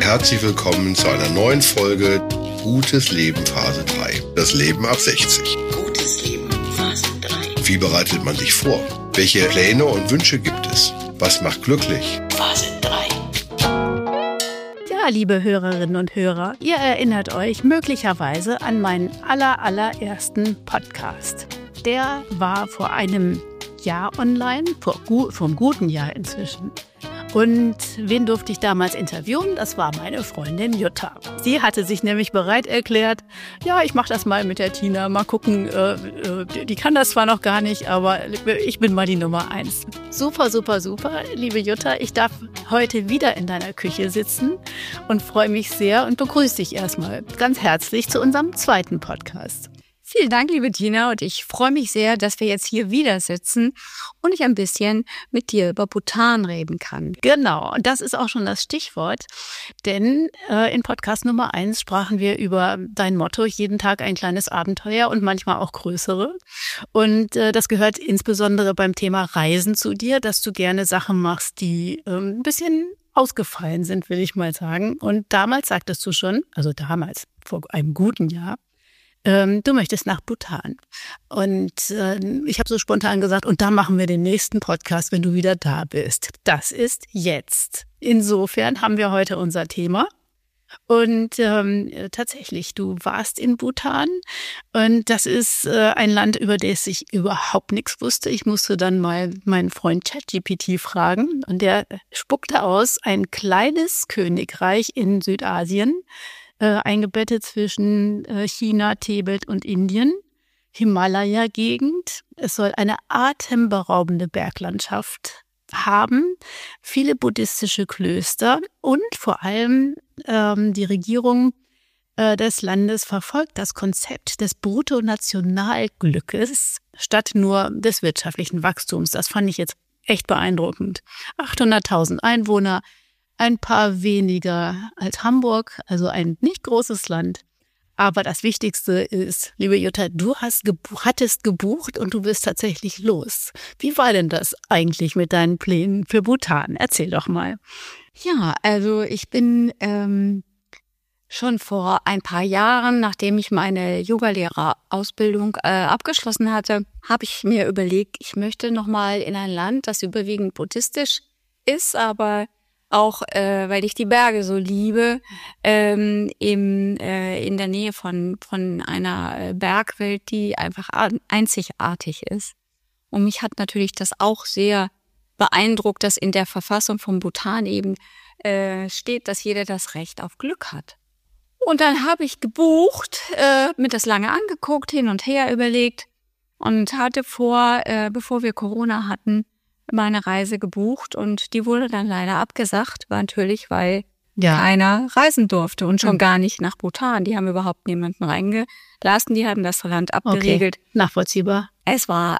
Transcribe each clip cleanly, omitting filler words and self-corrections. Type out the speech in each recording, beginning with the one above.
Herzlich willkommen zu einer neuen Folge Gutes Leben Phase 3. Das Leben ab 60. Gutes Leben Phase 3. Wie bereitet man sich vor? Welche Pläne und Wünsche gibt es? Was macht glücklich? Phase 3. Ja, liebe Hörerinnen und Hörer, ihr erinnert euch möglicherweise an meinen allerersten Podcast. Der war vor einem Jahr online, vor einem guten Jahr inzwischen. Und wen durfte ich damals interviewen? Das war meine Freundin Jutta. Sie hatte sich nämlich bereit erklärt, ja, ich mache das mal mit der Tina, mal gucken, die kann das zwar noch gar nicht, aber ich bin mal die Nummer 1. Super, liebe Jutta, ich darf heute wieder in deiner Küche sitzen und freue mich sehr und begrüße dich erstmal ganz herzlich zu unserem zweiten Podcast. Vielen Dank, liebe Tina, und ich freue mich sehr, dass wir jetzt hier wieder sitzen und ich ein bisschen mit dir über Bhutan reden kann. Genau, und das ist auch schon das Stichwort, denn in Podcast Nummer 1 sprachen wir über dein Motto, jeden Tag ein kleines Abenteuer und manchmal auch größere. Und das gehört insbesondere beim Thema Reisen zu dir, dass du gerne Sachen machst, die ein bisschen ausgefallen sind, will ich mal sagen. Und damals sagtest du schon, also damals, vor einem guten Jahr, du möchtest nach Bhutan. Und ich habe so spontan gesagt, und da machen wir den nächsten Podcast, wenn du wieder da bist. Das ist jetzt. Insofern haben wir heute unser Thema. Und tatsächlich, du warst in Bhutan. Und das ist ein Land, über das ich überhaupt nichts wusste. Ich musste dann mal meinen Freund ChatGPT fragen. Und der spuckte aus, ein kleines Königreich in Südasien, eingebettet zwischen China, Tibet und Indien, Himalaya-Gegend. Es soll eine atemberaubende Berglandschaft haben, viele buddhistische Klöster und vor allem die Regierung des Landes verfolgt das Konzept des Bruttonationalglückes statt nur des wirtschaftlichen Wachstums. Das fand ich jetzt echt beeindruckend. 800.000 Einwohner, ein paar weniger als Hamburg, also ein nicht großes Land. Aber das Wichtigste ist, liebe Jutta, du hattest gebucht und du bist tatsächlich los. Wie war denn das eigentlich mit deinen Plänen für Bhutan? Erzähl doch mal. Ja, also ich bin schon vor ein paar Jahren, nachdem ich meine Yogalehrerausbildung abgeschlossen hatte, habe ich mir überlegt, ich möchte nochmal in ein Land, das überwiegend buddhistisch ist, aber auch, weil ich die Berge so liebe, in der Nähe von einer Bergwelt, die einfach einzigartig ist. Und mich hat natürlich das auch sehr beeindruckt, dass in der Verfassung von Bhutan eben steht, dass jeder das Recht auf Glück hat. Und dann habe ich gebucht, mir das lange angeguckt, hin und her überlegt und hatte vor, bevor wir Corona hatten, meine Reise gebucht und die wurde dann leider abgesagt, war natürlich, weil keiner reisen durfte und schon gar nicht nach Bhutan. Die haben überhaupt niemanden reingelassen, die haben das Land abgeriegelt. Okay. Nachvollziehbar. Es war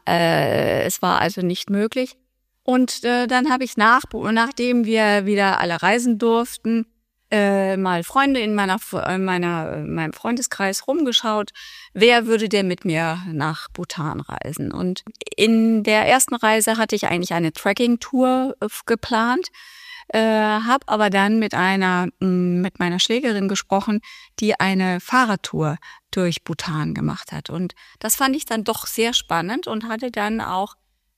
also nicht möglich. Und dann habe ich nachdem wir wieder alle reisen durften, mal Freunde in meinem Freundeskreis rumgeschaut, wer würde denn mit mir nach Bhutan reisen? Und in der ersten Reise hatte ich eigentlich eine Trekking-Tour geplant, habe aber dann mit meiner Schwägerin gesprochen, die eine Fahrradtour durch Bhutan gemacht hat. Und das fand ich dann doch sehr spannend und hatte dann auch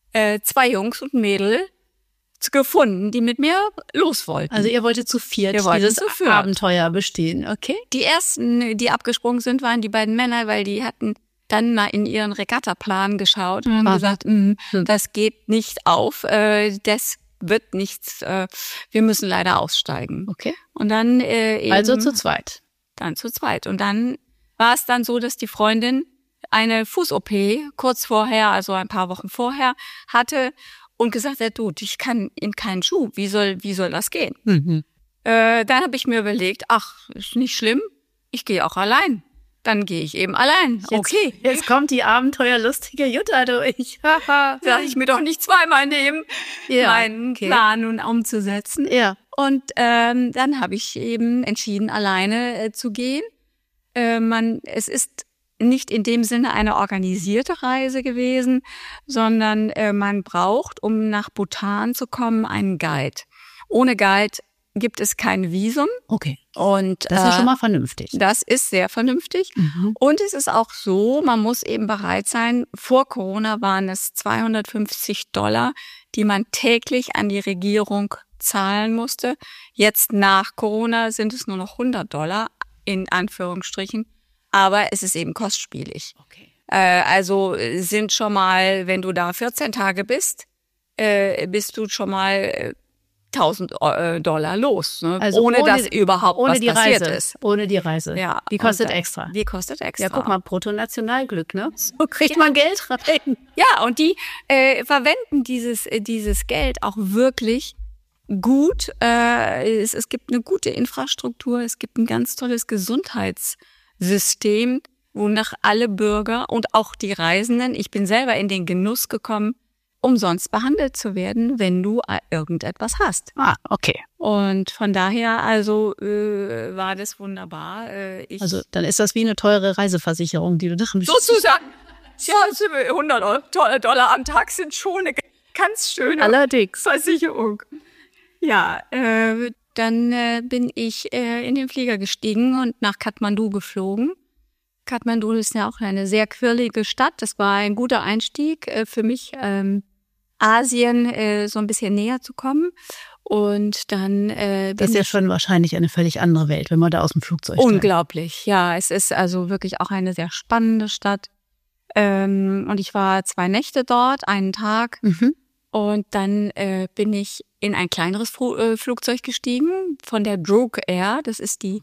2 Jungs und ein Mädel gefunden, die mit mir los wollten. Also ihr wolltet zu viert dieses Abenteuer bestehen, okay? Die ersten, die abgesprungen sind, waren die beiden Männer, weil die hatten dann mal in ihren Regattaplan geschaut und haben gesagt, das geht nicht auf, das wird nichts, wir müssen leider aussteigen. Okay. Und dann also zu zweit. Dann zu zweit. Und dann war es dann so, dass die Freundin eine Fuß-OP kurz vorher, also ein paar Wochen vorher, hatte und gesagt hat, du, ich kann in keinen Schuh. Wie soll das gehen? Dann habe ich mir überlegt, ach, ist nicht schlimm, ich gehe auch allein. Dann gehe ich eben allein. Okay. Jetzt kommt die abenteuerlustige Jutta durch. Sag ich mir doch nicht zweimal nehmen, meinen Plan nun umzusetzen. Ja. Und dann habe ich eben entschieden, alleine zu gehen. Es ist nicht in dem Sinne eine organisierte Reise gewesen, sondern man braucht, um nach Bhutan zu kommen, einen Guide. Ohne Guide gibt es kein Visum. Okay. Und Das ist schon mal vernünftig. das ist sehr vernünftig. Und es ist auch so, man muss eben bereit sein, vor Corona waren es $250, die man täglich an die Regierung zahlen musste. Jetzt nach Corona sind es nur noch $100, in Anführungsstrichen. Aber es ist eben kostspielig. Okay. Also sind schon mal, wenn du da 14 Tage bist, bist du schon mal $1.000 los, ne? Also ohne dass überhaupt ohne was die passiert Reise. ist. Ohne die Reise. Ja, Die kostet und dann- extra. Die kostet extra. Ja, guck mal, Bruttonationalglück, ne? So kriegt man Geld rein. Ja, und die verwenden dieses Geld auch wirklich gut. Es gibt eine gute Infrastruktur, es gibt ein ganz tolles Gesundheitssystem, wonach alle Bürger und auch die Reisenden, ich bin selber in den Genuss gekommen, umsonst behandelt zu werden, wenn du irgendetwas hast. Ah, okay. Und von daher, also war das wunderbar. Also dann ist das wie eine teure Reiseversicherung, die du drin bist. sozusagen, ja, $100 am Tag sind schon eine ganz schöne Allerdings. Versicherung. Ja, dann bin ich in den Flieger gestiegen und nach Kathmandu geflogen. Kathmandu ist ja auch eine sehr quirlige Stadt. Das war ein guter Einstieg für mich, Asien so ein bisschen näher zu kommen. Und dann Das ist ja schon wahrscheinlich eine völlig andere Welt, wenn man da aus dem Flugzeug steigt. unglaublich. Ja, es ist also wirklich auch eine sehr spannende Stadt. Und ich war 2 Nächte dort, einen Tag. Mhm. Und dann bin ich in ein kleineres Flugzeug gestiegen von der Druk Air. Das ist die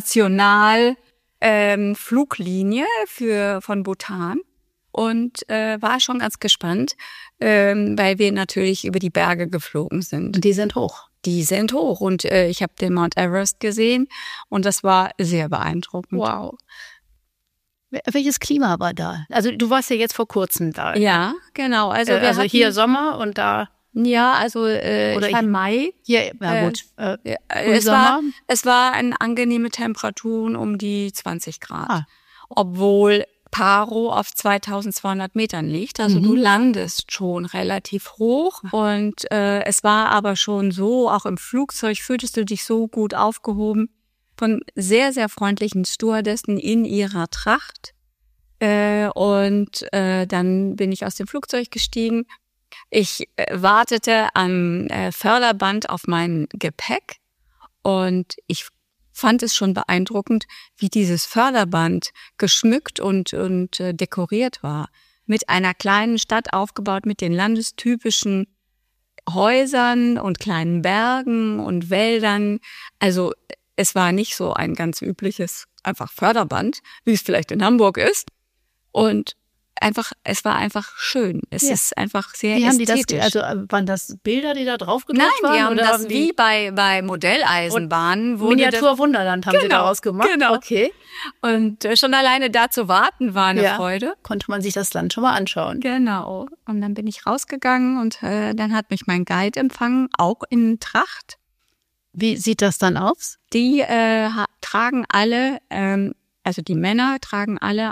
National-Fluglinie von Bhutan. Und war schon ganz gespannt, weil wir natürlich über die Berge geflogen sind. Und die sind hoch. Die sind hoch. Und ich habe den Mount Everest gesehen und das war sehr beeindruckend. Wow. Welches Klima war da? Also du warst ja jetzt vor kurzem da. Ja, genau. Also, wir Also hatten, hier Sommer und da ja, also Oder ich war im Mai. hier, ja gut. Es war eine angenehme Temperaturen um die 20 Grad. Ah. Obwohl Paro auf 2200 Metern liegt. Also du landest schon relativ hoch. Und es war aber schon so, auch im Flugzeug fühltest du dich so gut aufgehoben von sehr, sehr freundlichen Stewardessen in ihrer Tracht. Und dann bin ich aus dem Flugzeug gestiegen. Ich wartete am Förderband auf mein Gepäck und ich fand es schon beeindruckend, wie dieses Förderband geschmückt und dekoriert war. Mit einer kleinen Stadt aufgebaut, mit den landestypischen Häusern und kleinen Bergen und Wäldern. Also es war nicht so ein ganz übliches einfach Förderband, wie es vielleicht in Hamburg ist. Und es war einfach schön. Es ist einfach sehr Wie haben die ästhetisch. das, also waren das Bilder, die da drauf gedruckt Nein, waren? die haben oder das wie bei Modelleisenbahnen. Miniatur-Wunderland haben sie Genau, daraus gemacht? genau. Okay. Und schon alleine da zu warten war eine Ja. Freude. Konnte man sich das Land schon mal anschauen. Genau. Und dann bin ich rausgegangen und dann hat mich mein Guide empfangen, auch in Tracht. Wie sieht das dann aus? Die tragen alle, also die Männer tragen alle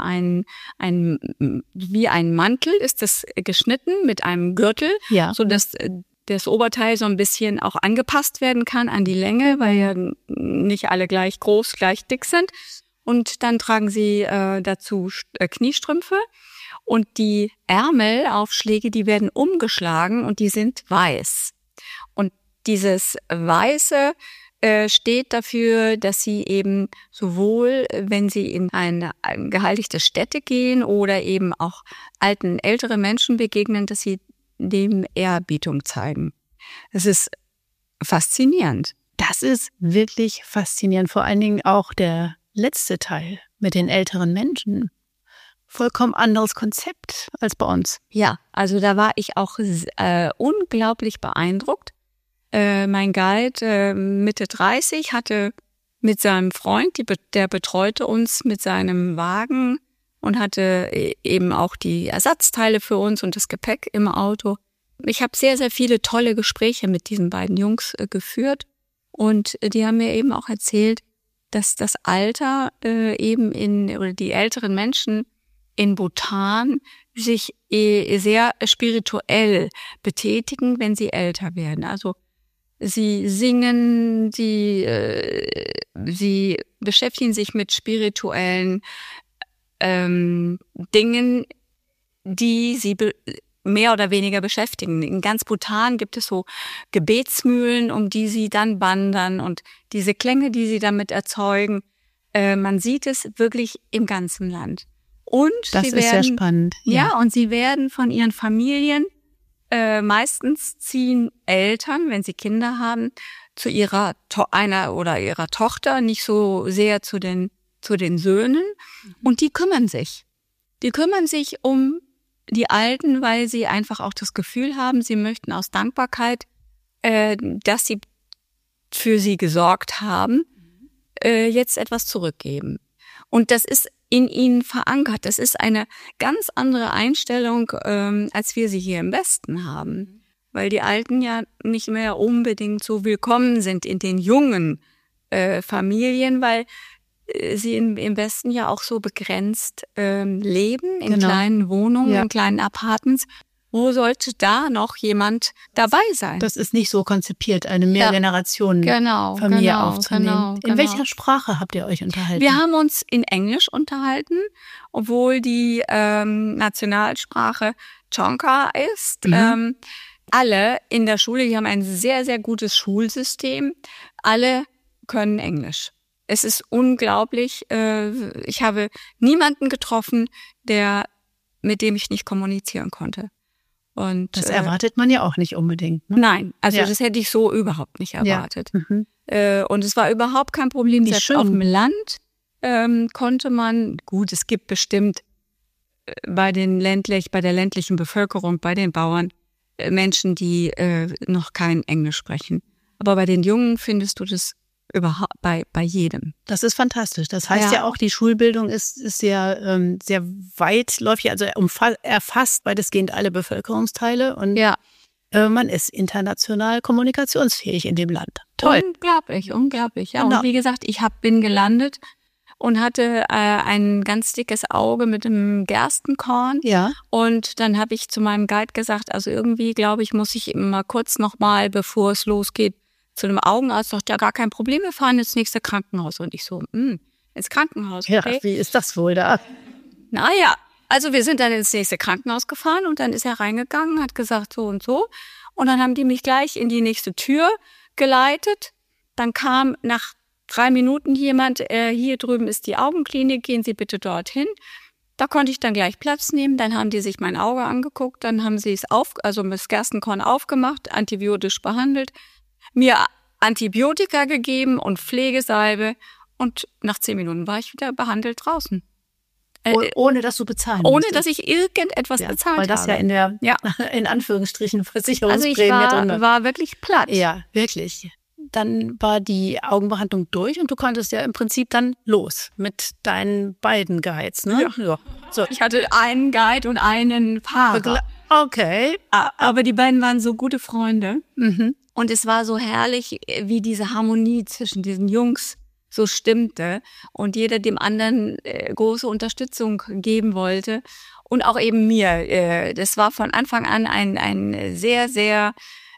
wie ein Mantel ist das geschnitten mit einem Gürtel, Ja. so dass das Oberteil so ein bisschen auch angepasst werden kann an die Länge, weil ja nicht alle gleich groß, gleich dick sind. Und dann tragen sie dazu Kniestrümpfe und die Ärmelaufschläge, die werden umgeschlagen und die sind weiß. Und dieses Weiße steht dafür, dass sie eben sowohl, wenn sie in eine geheiligte Stätte gehen oder eben auch ältere Menschen begegnen, dass sie dem Ehrerbietung zeigen. Das ist faszinierend. Das ist wirklich faszinierend. Vor allen Dingen auch der letzte Teil mit den älteren Menschen. Vollkommen anderes Konzept als bei uns. Ja, also da war ich auch unglaublich beeindruckt. Mein Guide, Mitte 30, hatte mit seinem Freund, der betreute uns mit seinem Wagen und hatte eben auch die Ersatzteile für uns und das Gepäck im Auto. Ich habe sehr, sehr viele tolle Gespräche mit diesen beiden Jungs geführt und die haben mir eben auch erzählt, dass das Alter oder die älteren Menschen in Bhutan sich sehr spirituell betätigen, wenn sie älter werden. Also Sie singen, sie beschäftigen sich mit spirituellen Dingen, die sie mehr oder weniger beschäftigen. In ganz Bhutan gibt es so Gebetsmühlen, um die sie dann wandern und diese Klänge, die sie damit erzeugen, man sieht es wirklich im ganzen Land. Und das ist sehr spannend. Ja, und sie werden von ihren Familien, meistens ziehen Eltern, wenn sie Kinder haben, zu einer oder ihrer Tochter, nicht so sehr zu den Söhnen. Und die kümmern sich. Die kümmern sich um die Alten, weil sie einfach auch das Gefühl haben, sie möchten aus Dankbarkeit, dass sie für sie gesorgt haben, jetzt etwas zurückgeben. Und das ist in ihnen verankert. Das ist eine ganz andere Einstellung, als wir sie hier im Westen haben. Weil die Alten ja nicht mehr unbedingt so willkommen sind in den jungen Familien, weil sie im Westen ja auch so begrenzt leben, in kleinen Wohnungen, in kleinen Apartments. Wo sollte da noch jemand dabei sein? Das ist nicht so konzipiert, eine Mehrgenerationen-Familie aufzunehmen. In welcher Sprache habt ihr euch unterhalten? Wir haben uns in Englisch unterhalten, obwohl die Nationalsprache Tsonga ist. Alle in der Schule, die haben ein sehr, sehr gutes Schulsystem. Alle können Englisch. Es ist unglaublich. Ich habe niemanden getroffen, mit dem ich nicht kommunizieren konnte. Und das erwartet man ja auch nicht unbedingt. Ne? Nein, also das hätte ich so überhaupt nicht erwartet. Ja. Und es war überhaupt kein Problem. Selbst auf dem Land konnte man, gut, es gibt bestimmt bei der ländlichen Bevölkerung, bei den Bauern, Menschen, die noch kein Englisch sprechen. Aber bei den Jungen findest du das überhaupt bei jedem. Das ist fantastisch. Das heißt ja auch, die Schulbildung ist sehr, sehr weitläufig, also erfasst weitestgehend alle Bevölkerungsteile und man ist international kommunikationsfähig in dem Land. Toll. Unglaublich. Ja. Genau. Und wie gesagt, ich bin gelandet und hatte ein ganz dickes Auge mit einem Gerstenkorn. Ja. Und dann habe ich zu meinem Guide gesagt, also irgendwie, glaube ich, muss ich mal kurz nochmal, bevor es losgeht, zu einem Augenarzt, sagt, ja, gar kein Problem, wir fahren ins nächste Krankenhaus. Und ich so, ins Krankenhaus, okay. Ja, wie ist das wohl da? Naja, also wir sind dann ins nächste Krankenhaus gefahren und dann ist er reingegangen, hat gesagt so und so. Und dann haben die mich gleich in die nächste Tür geleitet. Dann kam nach 3 Minuten jemand, hier drüben ist die Augenklinik, gehen Sie bitte dorthin. Da konnte ich dann gleich Platz nehmen, dann haben die sich mein Auge angeguckt, dann haben sie es das Gerstenkorn aufgemacht, antibiotisch behandelt, mir Antibiotika gegeben und Pflegesalbe und nach 10 Minuten war ich wieder behandelt draußen. Ohne dass du bezahlen Ohne musstest. dass ich irgendetwas bezahlt habe. Weil das ja in der, in Anführungsstrichen, Versicherungsprämie also ich war wirklich platt. Ja, wirklich. Dann war die Augenbehandlung durch und du konntest ja im Prinzip dann los mit deinen beiden Guides, ne? Ja. So. Ich hatte einen Guide und einen Fahrer. Okay. Aber die beiden waren so gute Freunde. Und es war so herrlich, wie diese Harmonie zwischen diesen Jungs so stimmte und jeder dem anderen große Unterstützung geben wollte und auch eben mir. Das war von Anfang an eine sehr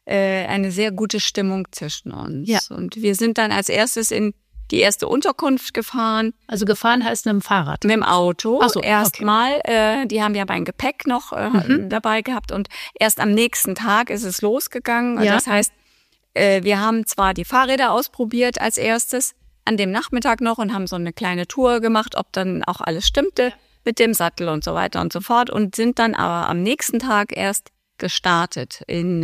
gute Stimmung zwischen uns. Ja. Und wir sind dann als erstes in die erste Unterkunft gefahren. Also gefahren heißt mit dem Fahrrad? Mit dem Auto. Ach so, erstmal. Die haben ja mein Gepäck noch dabei gehabt und erst am nächsten Tag ist es losgegangen. Ja. Das heißt, wir haben zwar die Fahrräder ausprobiert als erstes, an dem Nachmittag noch und haben so eine kleine Tour gemacht, ob dann auch alles stimmte mit dem Sattel und so weiter und so fort und sind dann aber am nächsten Tag erst gestartet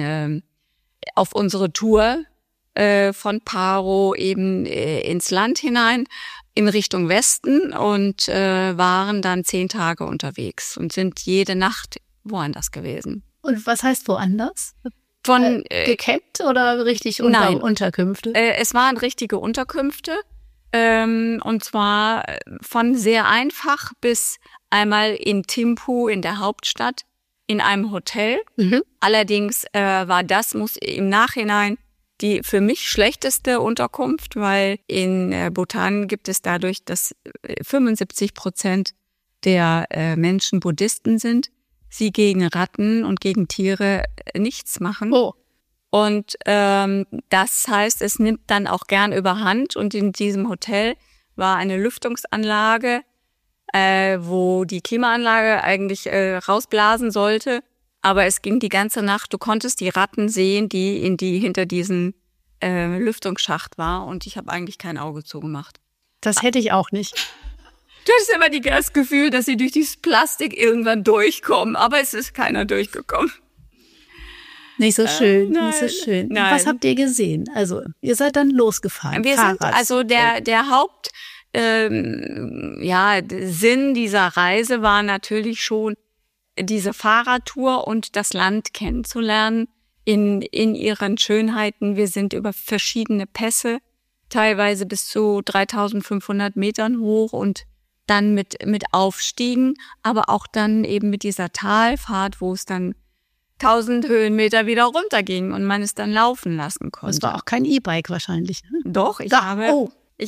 auf unsere Tour von Paro eben ins Land hinein in Richtung Westen und waren dann 10 Tage unterwegs und sind jede Nacht woanders gewesen. Und was heißt woanders? Von gecampt oder richtig Unterkünfte? Es waren richtige Unterkünfte und zwar von sehr einfach bis einmal in Thimphu in der Hauptstadt in einem Hotel. Allerdings muss im Nachhinein die für mich schlechteste Unterkunft, weil in Bhutan gibt es dadurch, dass 75% der Menschen Buddhisten sind, sie gegen Ratten und gegen Tiere nichts machen. Oh. Und das heißt, es nimmt dann auch gern überhand. Und in diesem Hotel war eine Lüftungsanlage, wo die Klimaanlage eigentlich rausblasen sollte. Aber es ging die ganze Nacht. Du konntest die Ratten sehen, die hinter diesem Lüftungsschacht war. Und ich habe eigentlich kein Auge zugemacht. Das hätte ich auch nicht. Du hast immer das Gefühl, dass sie durch dieses Plastik irgendwann durchkommen. Aber es ist keiner durchgekommen. Nicht so schön, nein, nicht so schön. nein. Was habt ihr gesehen? Also, ihr seid dann losgefahren. Wir sind, also der Haupt, Sinn dieser Reise war natürlich schon, diese Fahrradtour und das Land kennenzulernen in ihren Schönheiten. Wir sind über verschiedene Pässe, teilweise bis zu 3.500 Metern hoch und dann mit Aufstiegen, aber auch dann eben mit dieser Talfahrt, wo es dann 1000 Höhenmeter wieder runterging und man es dann laufen lassen konnte. Das war auch kein E-Bike wahrscheinlich. Ne? Doch, ich habe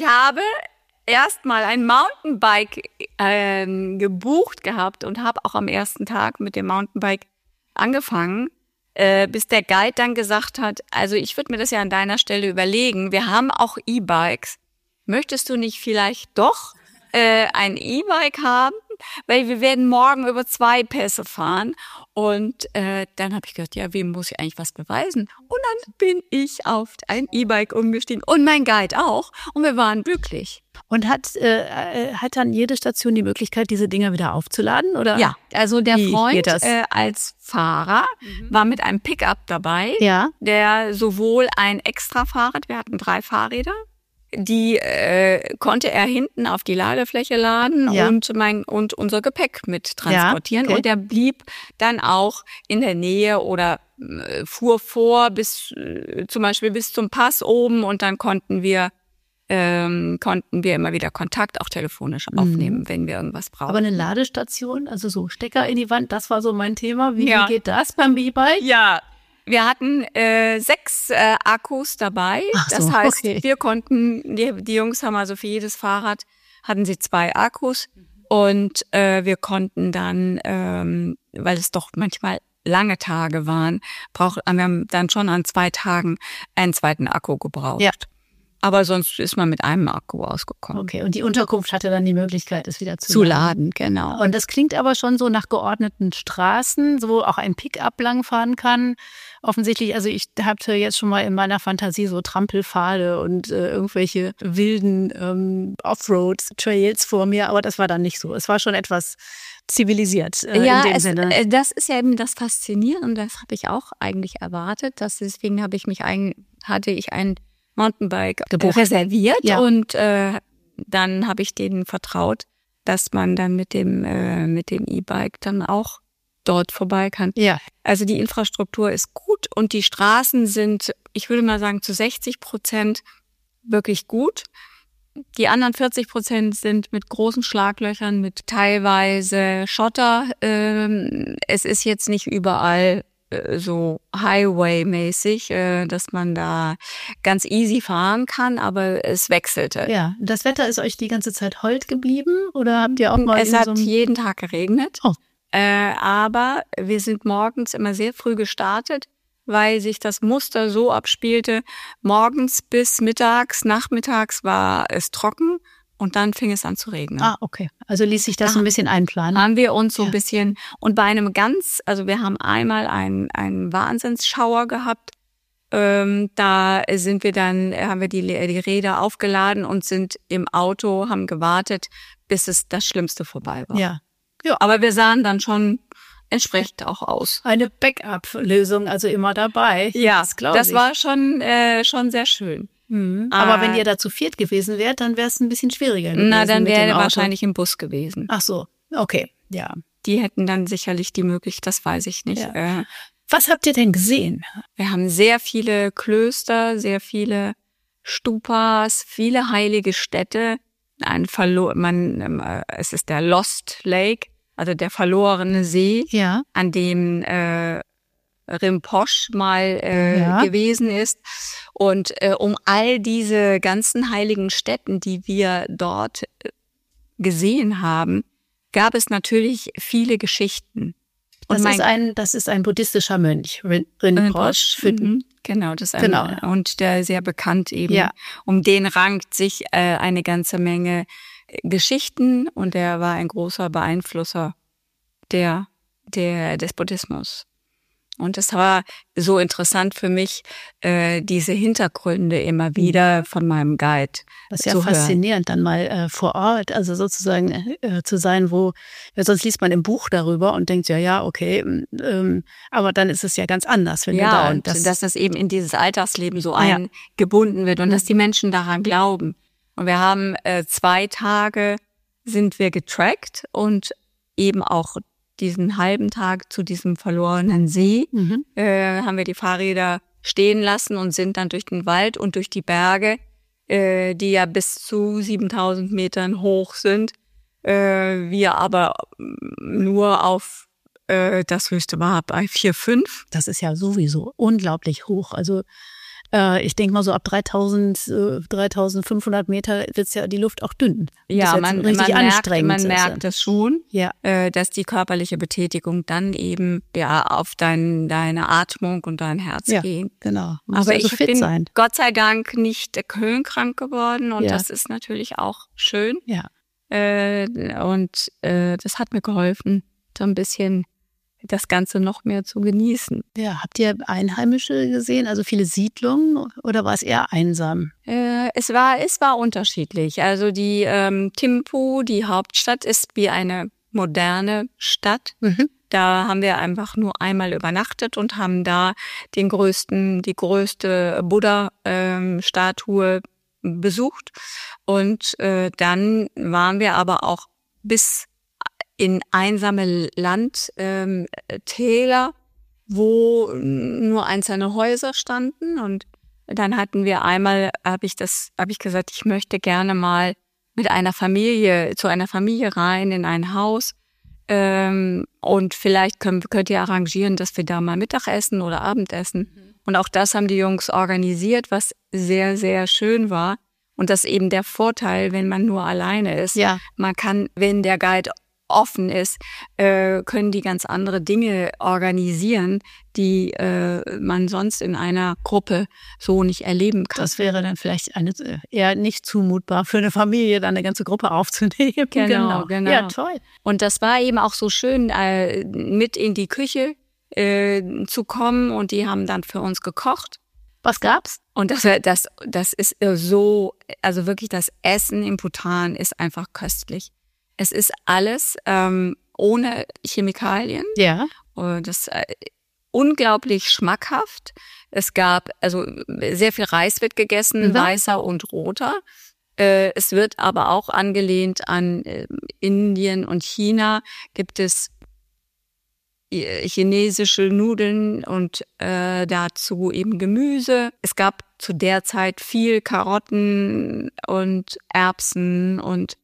erstmal ein Mountainbike gebucht gehabt und habe auch am ersten Tag mit dem Mountainbike angefangen, bis der Guide dann gesagt hat, also ich würde mir das ja an deiner Stelle überlegen, wir haben auch E-Bikes. Möchtest du nicht vielleicht doch ein E-Bike haben? Weil wir werden morgen über 2 Pässe fahren. Und dann habe ich gedacht, ja, wem muss ich eigentlich was beweisen? Und dann bin ich auf ein E-Bike umgestiegen und mein Guide auch. Und wir waren glücklich. Und hat dann jede Station die Möglichkeit, diese Dinger wieder aufzuladen? Oder? Ja, also der Wie Freund geht das? als Fahrer war mit einem Pickup dabei, Ja. der sowohl ein Extra-Fahrrad, wir hatten 3 Fahrräder, die konnte er hinten auf die Ladefläche laden Ja. und unser Gepäck mit transportieren. Ja, okay. Und der blieb dann auch in der Nähe oder fuhr vor bis zum Beispiel bis zum Pass oben und dann konnten wir immer wieder Kontakt auch telefonisch aufnehmen, wenn wir irgendwas brauchen. Aber eine Ladestation, also so Stecker in die Wand, das war so mein Thema. Wie Ja. geht das beim E-Bike? Ja, wir hatten 6 Akkus dabei. Ach so, Das heißt, okay. wir konnten, die Jungs haben also für jedes Fahrrad hatten sie 2 Akkus und wir konnten dann, weil es doch manchmal lange Tage waren, wir haben dann schon an 2 Tagen einen zweiten Akku gebraucht. Ja. Aber sonst ist man mit einem Akku ausgekommen. Okay, und die Unterkunft hatte dann die Möglichkeit, es wieder Zu laden, genau. Und das klingt aber schon so nach geordneten Straßen, wo auch ein Pickup langfahren kann. Offensichtlich, also ich hatte jetzt schon mal in meiner Fantasie so Trampelpfade und irgendwelche wilden Offroad-Trails vor mir, aber das war dann nicht so. Es war schon etwas zivilisiert in dem Sinne. Das ist ja eben das Faszinierende, das habe ich auch eigentlich erwartet. Deswegen hatte ich ein Mountainbike reserviert Ja. und dann habe ich denen vertraut, dass man dann mit dem E-Bike dann auch dort vorbei kann. Ja. Also die Infrastruktur ist gut und die Straßen sind, ich würde mal sagen, zu 60% wirklich gut. Die anderen 40% sind mit großen Schlaglöchern, mit teilweise Schotter. Es ist jetzt nicht überall so Highway-mäßig, dass man da ganz easy fahren kann, aber es wechselte. Ja, das Wetter ist euch die ganze Zeit hold geblieben oder habt ihr auch mal Es in hat so einem jeden Tag geregnet, Oh. Aber wir sind morgens immer sehr früh gestartet, weil sich das Muster so abspielte, morgens bis nachmittags war es trocken und dann fing es an zu regnen. Ah, okay. Also ließ sich das so ein bisschen einplanen. Haben wir uns so ein Ja. bisschen, und bei einem also wir haben einmal einen Wahnsinnsschauer gehabt, da haben wir die Räder aufgeladen und sind im Auto, haben gewartet, bis es das Schlimmste vorbei war. Ja. Aber wir sahen dann schon entsprechend auch aus. Eine Backup-Lösung, also immer dabei. Ja, glaube das war schon sehr schön. Aber wenn ihr da zu viert gewesen wärt, dann wäre es ein bisschen schwieriger gewesen. Na, dann mit wäre dem er Auto. wahrscheinlich im Bus gewesen. Ach so, okay, ja. Die hätten dann sicherlich die Möglichkeit, das weiß ich nicht. Ja. Was habt ihr denn gesehen? Wir haben sehr viele Klöster, sehr viele Stupas, viele heilige Städte. Es ist der Lost Lake, also der verlorene See, Ja. an dem Rinpoche mal gewesen ist. Und um all diese ganzen heiligen Stätten, die wir dort gesehen haben, gab es natürlich viele Geschichten. Das ist ein buddhistischer Mönch, Rinpoche. Genau, das ist und der sehr bekannt eben. Ja. Um den rankt sich eine ganze Menge Geschichten und er war ein großer Beeinflusser des Buddhismus. Und es war so interessant für mich, diese Hintergründe immer wieder von meinem Guide das ist ja faszinierend, dann mal vor Ort, also sozusagen zu sein, sonst liest man im Buch darüber und denkt, okay, aber dann ist es ja ganz anders. Wenn du da und dass das eben in dieses Alltagsleben so eingebunden wird und dass die Menschen daran glauben. Und wir haben 2 Tage sind wir getrackt und eben auch diesen halben Tag zu diesem verlorenen See haben wir die Fahrräder stehen lassen und sind dann durch den Wald und durch die Berge, die ja bis zu 7.000 Metern hoch sind, wir aber nur auf das höchste war bei 4, 5. Das ist ja sowieso unglaublich hoch. Also ich denke mal so ab 3.500 Meter wird ja die Luft auch dünn. Ja, man merkt das schon, dass die körperliche Betätigung dann eben auf deine Atmung und dein Herz geht. Genau. Aber ich bin Gott sei Dank nicht höhenkrank geworden und das ist natürlich auch schön. Ja. Und das hat mir geholfen, so ein bisschen das Ganze noch mehr zu genießen. Ja, habt ihr Einheimische gesehen, also viele Siedlungen oder war es eher einsam? Es war unterschiedlich. Also die Thimphu, die Hauptstadt, ist wie eine moderne Stadt. Da haben wir einfach nur einmal übernachtet und haben da die größte Buddha-Statue besucht. Und dann waren wir aber auch bis in einsame Landtäler, wo nur einzelne Häuser standen. Und dann hatten wir einmal, habe ich gesagt, ich möchte gerne mal zu einer Familie rein in ein Haus. Und vielleicht könnt ihr arrangieren, dass wir da mal Mittagessen oder Abendessen. Und auch das haben die Jungs organisiert, was sehr, sehr schön war. Und das ist eben der Vorteil, wenn man nur alleine ist. Ja. Man kann, wenn der Guide offen ist, können die ganz andere Dinge organisieren, die man sonst in einer Gruppe so nicht erleben kann. Das wäre dann vielleicht eher nicht zumutbar für eine Familie, dann eine ganze Gruppe aufzunehmen. Genau. Ja, toll. Und das war eben auch so schön, mit in die Küche zu kommen und die haben dann für uns gekocht. Was gab's? Und das ist so, also wirklich das Essen im Bhutan ist einfach köstlich. Es ist alles ohne Chemikalien. Ja. Und das unglaublich schmackhaft. Es gab, also sehr viel Reis wird gegessen, weißer und roter. Es wird aber auch angelehnt an Indien und China. Gibt es chinesische Nudeln und dazu eben Gemüse. Es gab zu der Zeit viel Karotten und Erbsen und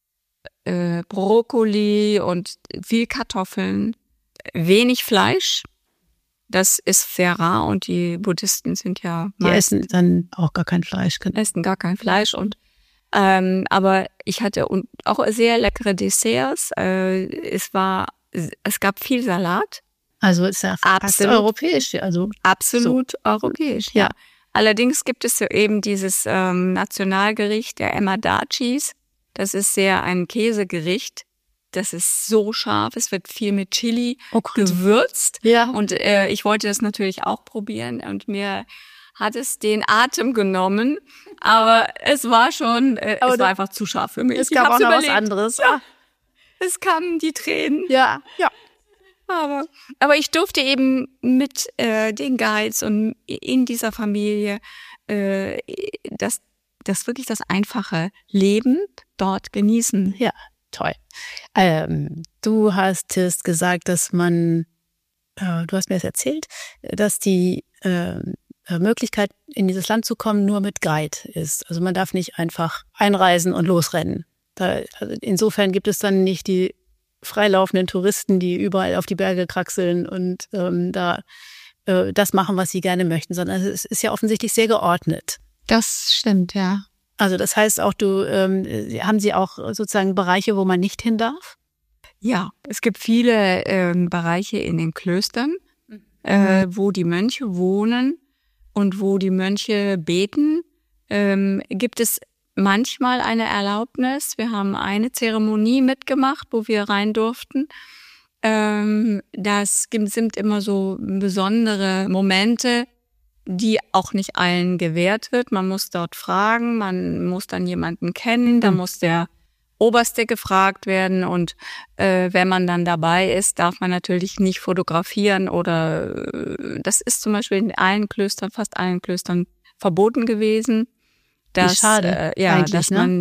Brokkoli und viel Kartoffeln, wenig Fleisch. Das ist sehr rar und die Buddhisten sind ja die essen dann auch gar kein Fleisch. Essen gar kein Fleisch und aber ich hatte auch sehr leckere Desserts. Es gab viel Salat. Also ist ja fast europäisch, also absolut so. Europäisch. Ja. Allerdings gibt es ja eben dieses Nationalgericht der Emmadachis. Das ist sehr ein Käsegericht. Das ist so scharf. Es wird viel mit Chili gewürzt. Ja. Und ich wollte das natürlich auch probieren. Und mir hat es den Atem genommen. Aber es war schon, es war einfach zu scharf für mich. Es gab auch noch was anderes. Ja. Es kamen die Tränen. Ja. Aber ich durfte eben mit den Guides und in dieser Familie das wirklich das einfache Leben dort genießen. Ja, toll. Du hast gesagt, dass du hast mir das erzählt, dass die Möglichkeit, in dieses Land zu kommen, nur mit Guide ist. Also man darf nicht einfach einreisen und losrennen. Insofern gibt es dann nicht die freilaufenden Touristen, die überall auf die Berge kraxeln und das machen, was sie gerne möchten, sondern es ist ja offensichtlich sehr geordnet. Das stimmt, ja. Also das heißt auch, haben Sie auch sozusagen Bereiche, wo man nicht hin darf? Ja, es gibt viele Bereiche in den Klöstern, wo die Mönche wohnen und wo die Mönche beten. Gibt es manchmal eine Erlaubnis. Wir haben eine Zeremonie mitgemacht, wo wir rein durften. Das sind immer so besondere Momente, die auch nicht allen gewährt wird. Man muss dort fragen, man muss dann jemanden kennen, da muss der Oberste gefragt werden und wenn man dann dabei ist, darf man natürlich nicht fotografieren oder das ist zum Beispiel in allen Klöstern, fast allen Klöstern verboten gewesen. Dass, schade, dass man,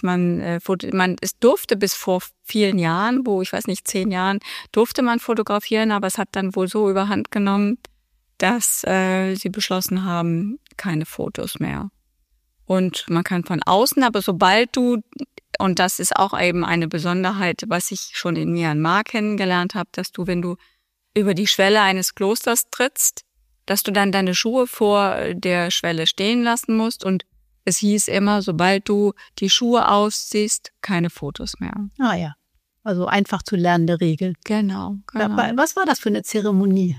es durfte bis vor vielen Jahren, ich weiß nicht, 10 Jahren, durfte man fotografieren, aber es hat dann wohl so überhand genommen, dass sie beschlossen haben, keine Fotos mehr. Und man kann von außen, aber sobald und das ist auch eben eine Besonderheit, was ich schon in Myanmar kennengelernt habe, dass du, wenn du über die Schwelle eines Klosters trittst, dass du dann deine Schuhe vor der Schwelle stehen lassen musst und es hieß immer, sobald du die Schuhe ausziehst, keine Fotos mehr. Ah ja, also einfach zu lernende Regel. Genau. Was war das für eine Zeremonie?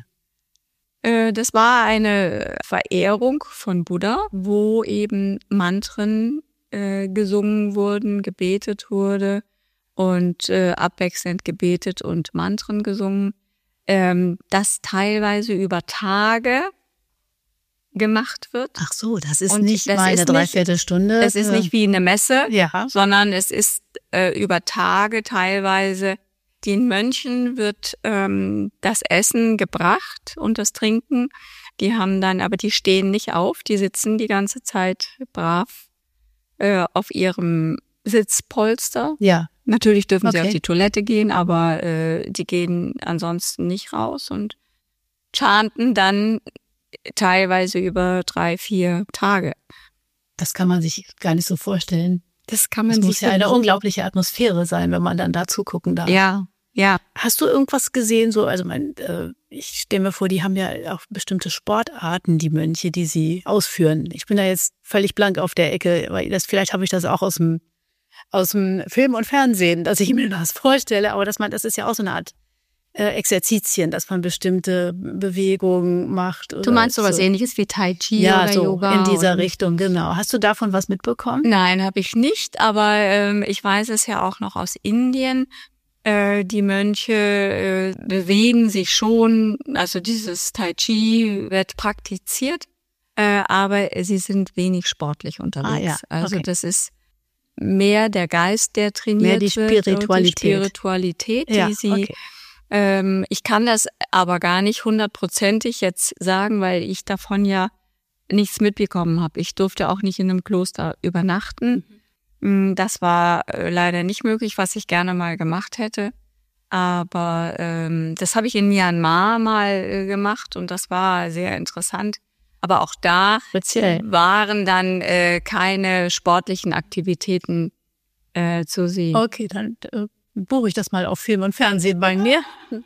Das war eine Verehrung von Buddha, wo eben Mantren gesungen wurden, gebetet wurde und abwechselnd gebetet und Mantren gesungen. Das teilweise über Tage gemacht wird. Ach so, das ist und nicht mal eine Dreiviertelstunde. Es ist nicht wie eine Messe, ja, sondern es ist über Tage teilweise. Den Mönchen wird das Essen gebracht und das Trinken. Die haben dann, aber die stehen nicht auf, die sitzen die ganze Zeit brav auf ihrem Sitzpolster. Ja. Natürlich dürfen sie auf die Toilette gehen, aber die gehen ansonsten nicht raus und chanten dann teilweise über 3-4 Tage. Das kann man sich gar nicht so vorstellen. Das kann man sich muss ja eine unglaubliche Atmosphäre sein, wenn man dann da zugucken darf. Ja. Hast du irgendwas gesehen? So, also ich stelle mir vor, die haben ja auch bestimmte Sportarten, die Mönche, die sie ausführen. Ich bin da jetzt völlig blank auf der Ecke, weil vielleicht habe ich das auch aus dem Film und Fernsehen, dass ich mir das vorstelle. Aber das ist ja auch so eine Art Exerzitien, dass man bestimmte Bewegungen macht. Oder du meinst sowas so Ähnliches wie Tai Chi ja, oder so Yoga? In dieser Richtung, genau. Hast du davon was mitbekommen? Nein, habe ich nicht, aber ich weiß es ja auch noch aus Indien. Die Mönche bewegen sich schon, also dieses Tai Chi wird praktiziert, aber sie sind wenig sportlich unterwegs. Ah, ja. Also das ist mehr der Geist, der trainiert mehr die wird. Spiritualität. Die Spiritualität, die ja, sie... Ich kann das aber gar nicht 100%ig jetzt sagen, weil ich davon ja nichts mitbekommen habe. Ich durfte auch nicht in einem Kloster übernachten. Das war leider nicht möglich, was ich gerne mal gemacht hätte. Aber das habe ich in Myanmar mal gemacht und das war sehr interessant. Aber auch da waren dann keine sportlichen Aktivitäten zu sehen. Okay, dann buche ich das mal auf Film und Fernsehen bei mir.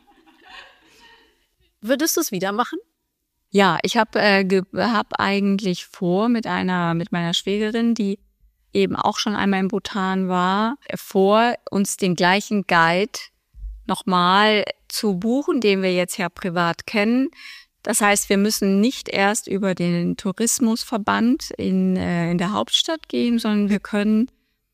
Würdest du es wieder machen? Ja, ich habe eigentlich vor mit meiner Schwägerin, die eben auch schon einmal in Bhutan war, uns den gleichen Guide nochmal zu buchen, den wir jetzt ja privat kennen. Das heißt, wir müssen nicht erst über den Tourismusverband in der Hauptstadt gehen, sondern wir können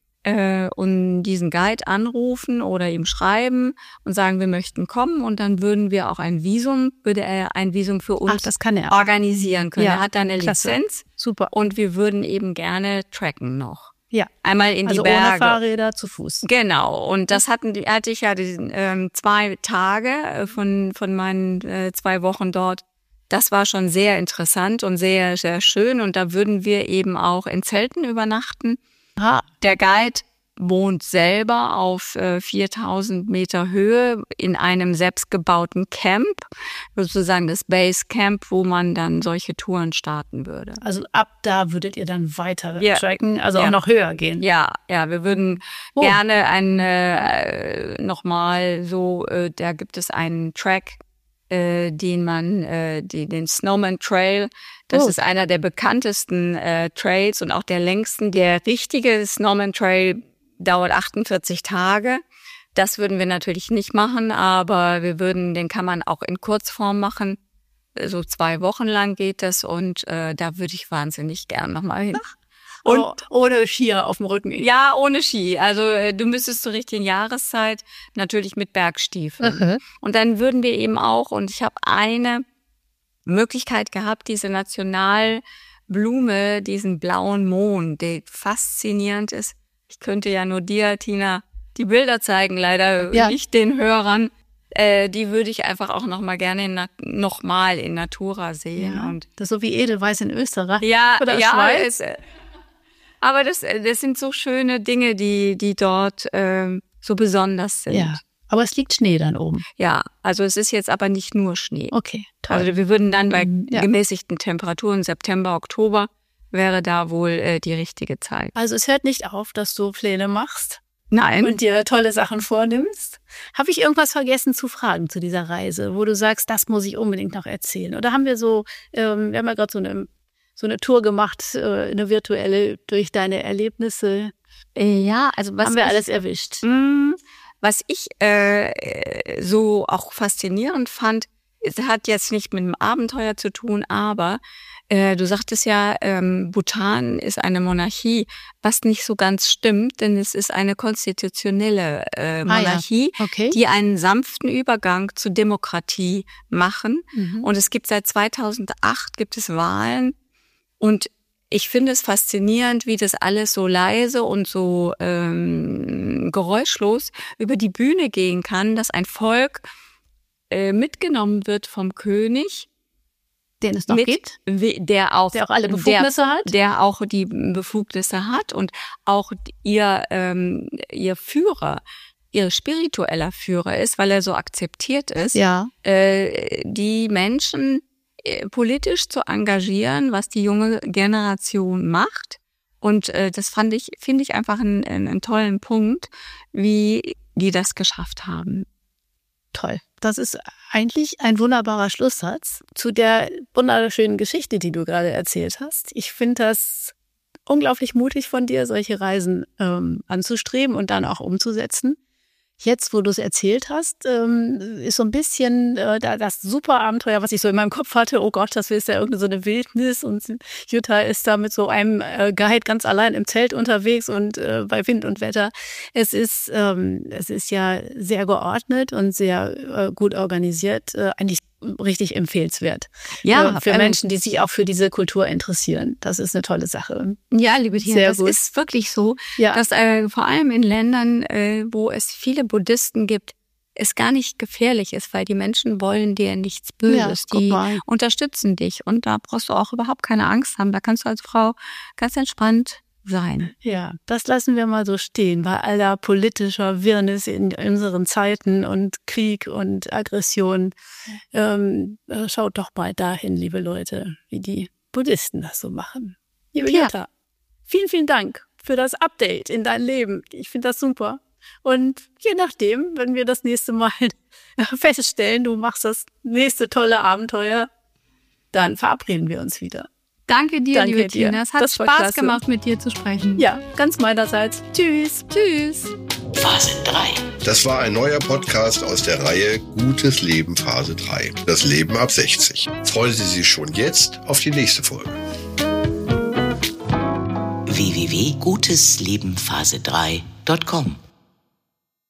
und diesen Guide anrufen oder ihm schreiben und sagen, wir möchten kommen und dann würde er ein Visum für uns das kann er organisieren können. Ja, er hat da eine Lizenz. Super. Und wir würden eben gerne tracken noch. Ja. Einmal in die Berge. Also ohne Fahrräder, zu Fuß. Genau. Und das hatte ich ja 2 Tage von meinen 2 Wochen dort. Das war schon sehr interessant und sehr, sehr schön. Und da würden wir eben auch in Zelten übernachten. Der Guide wohnt selber auf 4000 Meter Höhe in einem selbstgebauten Camp, sozusagen das Base Camp, wo man dann solche Touren starten würde. Also ab da würdet ihr dann weiter tracken, also auch noch höher gehen? Ja, wir würden gerne nochmal so, da gibt es einen Track, den Snowman Trail. Das ist einer der bekanntesten Trails und auch der längsten. Der richtige Snowman Trail dauert 48 Tage. Das würden wir natürlich nicht machen, aber den kann man auch in Kurzform machen. So 2 Wochen lang geht das und da würde ich wahnsinnig gern nochmal hin. Und ohne Skier auf dem Rücken. Ja, ohne Ski. Also du müsstest zur richtigen Jahreszeit, natürlich mit Bergstiefeln. Und dann würden wir eben auch, und ich habe eine Möglichkeit gehabt, diese Nationalblume, diesen blauen Mohn, der faszinierend ist. Ich könnte ja nur dir, Tina, die Bilder zeigen, leider nicht den Hörern. Die würde ich einfach auch nochmal gerne nochmal in Natura sehen. Ja, und das ist so wie Edelweiß in Österreich. Ja, oder Schweiz. Aber das sind so schöne Dinge, die dort so besonders sind. Ja, aber es liegt Schnee dann oben. Ja, also es ist jetzt aber nicht nur Schnee. Okay, toll. Also wir würden dann bei gemäßigten Temperaturen, September, Oktober, wäre da wohl die richtige Zeit. Also es hört nicht auf, dass du Pläne machst. Nein. Und dir tolle Sachen vornimmst. Habe ich irgendwas vergessen zu fragen zu dieser Reise, wo du sagst, das muss ich unbedingt noch erzählen? Oder haben wir wir haben ja gerade so eine Tour gemacht, eine virtuelle, durch deine Erlebnisse. Ja, also haben wir alles erwischt. Was ich so auch faszinierend fand, es hat jetzt nicht mit dem Abenteuer zu tun, aber du sagtest ja, Bhutan ist eine Monarchie, was nicht so ganz stimmt, denn es ist eine konstitutionelle Monarchie, die einen sanften Übergang zur Demokratie machen. Und es gibt seit 2008 gibt es Wahlen. Und ich finde es faszinierend, wie das alles so leise und so geräuschlos über die Bühne gehen kann, dass ein Volk mitgenommen wird vom König. Den es noch gibt? Der auch alle Befugnisse hat? Der auch die Befugnisse hat und auch ihr Führer, ihr spiritueller Führer ist, weil er so akzeptiert ist, die Menschen politisch zu engagieren, was die junge Generation macht. Und das finde ich einfach einen tollen Punkt, wie die das geschafft haben. Toll. Das ist eigentlich ein wunderbarer Schlusssatz zu der wunderschönen Geschichte, die du gerade erzählt hast. Ich finde das unglaublich mutig von dir, solche Reisen anzustreben und dann auch umzusetzen. Jetzt, wo du es erzählt hast, ist so ein bisschen das super Abenteuer, was ich so in meinem Kopf hatte. Oh Gott, das ist ja irgendeine so eine Wildnis und Jutta ist da mit so einem Guide ganz allein im Zelt unterwegs und bei Wind und Wetter. Es ist ja sehr geordnet und sehr gut organisiert, eigentlich richtig empfehlenswert. Ja, für Menschen, die sich auch für diese Kultur interessieren. Das ist eine tolle Sache. Ja, liebe Tina, das ist wirklich so, dass vor allem in Ländern, wo es viele Buddhisten gibt, es gar nicht gefährlich ist, weil die Menschen wollen dir nichts Böses. Die unterstützen dich und da brauchst du auch überhaupt keine Angst haben. Da kannst du als Frau ganz entspannt sein. Ja, das lassen wir mal so stehen, bei aller politischer Wirrnis in unseren Zeiten und Krieg und Aggression. Schaut doch mal dahin, liebe Leute, wie die Buddhisten das so machen. Liebe Jutta, vielen, vielen Dank für das Update in dein Leben. Ich finde das super. Und je nachdem, wenn wir das nächste Mal feststellen, du machst das nächste tolle Abenteuer, dann verabreden wir uns wieder. Danke dir, liebe Tina. Es hat Spaß gemacht, mit dir zu sprechen. Ja, ganz meinerseits. Tschüss. Tschüss. Phase 3. Das war ein neuer Podcast aus der Reihe Gutes Leben Phase 3. Das Leben ab 60. Freuen Sie sich schon jetzt auf die nächste Folge. www.guteslebenphase3.com